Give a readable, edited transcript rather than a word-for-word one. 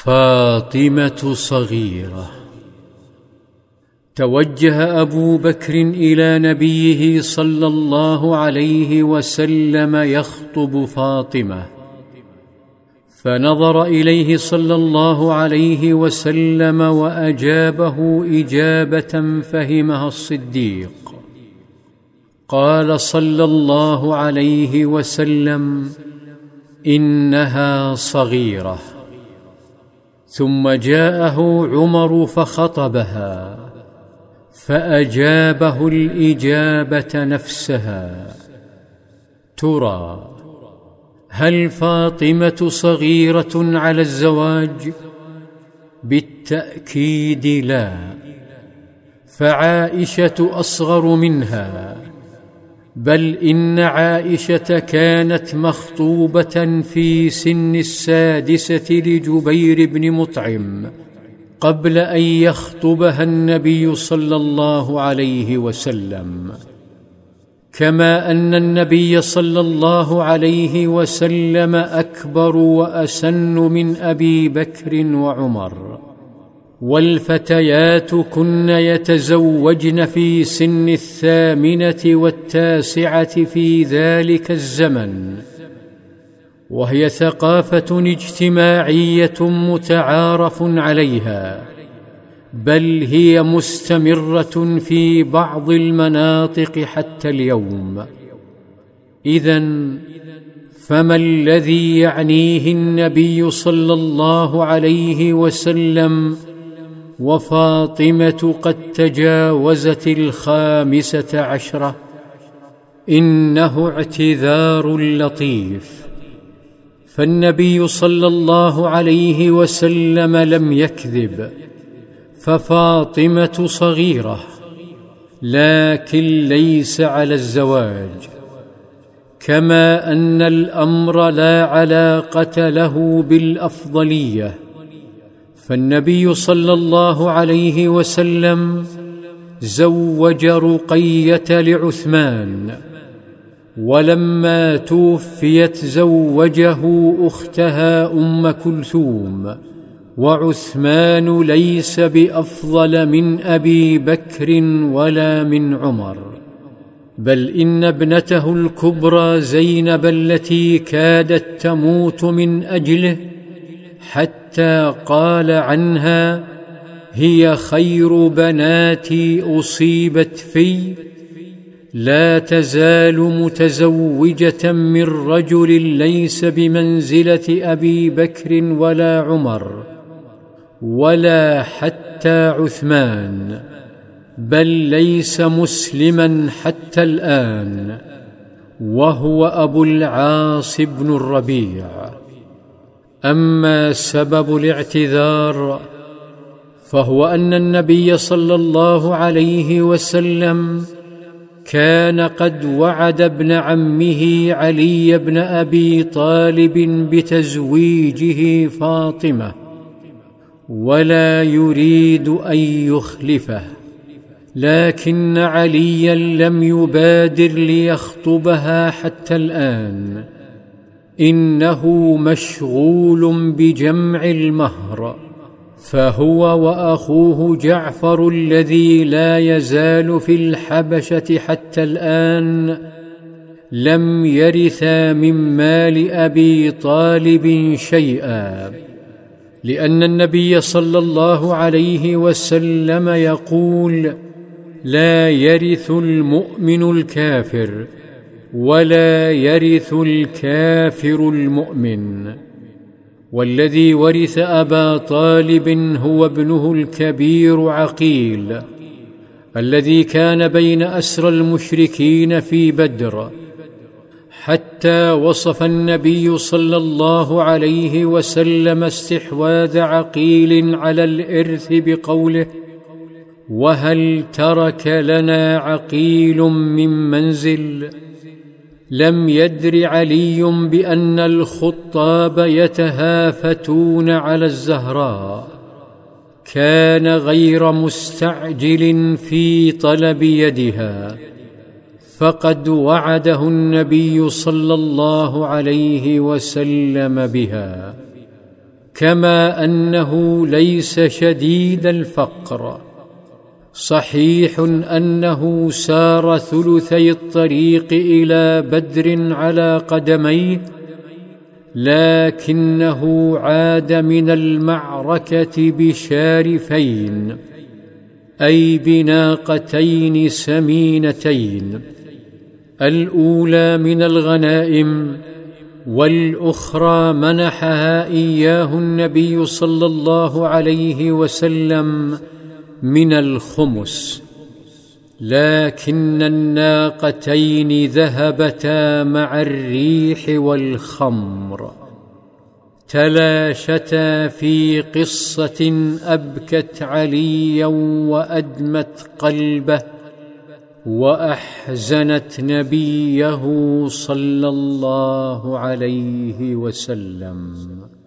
فاطمة صغيرة. توجه أبو بكر إلى نبيه صلى الله عليه وسلم يخطب فاطمة، فنظر إليه صلى الله عليه وسلم وأجابه إجابة فهمها الصديق. قال صلى الله عليه وسلم: إنها صغيرة. ثم جاءه عمر فخطبها، فأجابه الإجابة نفسها. ترى هل فاطمة صغيرة على الزواج؟ بالتأكيد لا، فعائشة أصغر منها، بل إن عائشة كانت مخطوبة في سن 6 لجبير بن مطعم قبل أن يخطبها النبي صلى الله عليه وسلم، كما أن النبي صلى الله عليه وسلم أكبر وأسن من أبي بكر وعمر، والفتيات كن يتزوجن في سن 8 و9 في ذلك الزمن، وهي ثقافة اجتماعية متعارف عليها، بل هي مستمرة في بعض المناطق حتى اليوم. إذن فما الذي يعنيه النبي صلى الله عليه وسلم وفاطمة قد تجاوزت 15؟ إنه اعتذار لطيف، فالنبي صلى الله عليه وسلم لم يكذب، ففاطمة صغيرة لكن ليس على الزواج، كما أن الأمر لا علاقة له بالأفضلية، فالنبي صلى الله عليه وسلم زوج رقية لعثمان، ولما توفيت زوجه أختها أم كلثوم، وعثمان ليس بأفضل من أبي بكر ولا من عمر، بل إن ابنته الكبرى زينب التي كادت تموت من أجله حتى قال عنها: هي خير بناتي أصيبت في، لا تزال متزوجة من رجل ليس بمنزلة أبي بكر ولا عمر ولا حتى عثمان، بل ليس مسلما حتى الآن، وهو أبو العاص بن الربيع. أما سبب الاعتذار فهو أن النبي صلى الله عليه وسلم كان قد وعد ابن عمه علي بن أبي طالب بتزويجه فاطمة، ولا يريد أن يخلفه، لكن عليا لم يبادر ليخطبها حتى الآن، إنه مشغول بجمع المهر، فهو وأخوه جعفر الذي لا يزال في الحبشة حتى الآن لم يرثا من مال أبي طالب شيئا، لأن النبي صلى الله عليه وسلم يقول: لا يرث المؤمن الكافر ولا يرث الكافر المؤمن. والذي ورث أبا طالب هو ابنه الكبير عقيل، الذي كان بين أسرى المشركين في بدر، حتى وصف النبي صلى الله عليه وسلم استحواذ عقيل على الإرث بقوله: وهل ترك لنا عقيل من منزل؟ لم يدر علي بأن الخطاب يتهافتون على الزهراء، كان غير مستعجل في طلب يدها، فقد وعده النبي صلى الله عليه وسلم بها، كما أنه ليس شديد الفقر. صحيح أنه سار ثلثي الطريق إلى بدر على قدميه، لكنه عاد من المعركة بشارفين، أي بناقتين سمينتين، الأولى من الغنائم والأخرى منحها إياه النبي صلى الله عليه وسلم من الخمس، لكن الناقتين ذهبتا مع الريح والخمر، تلاشتا في قصة أبكت عليا وأدمت قلبه وأحزنت نبيه صلى الله عليه وسلم.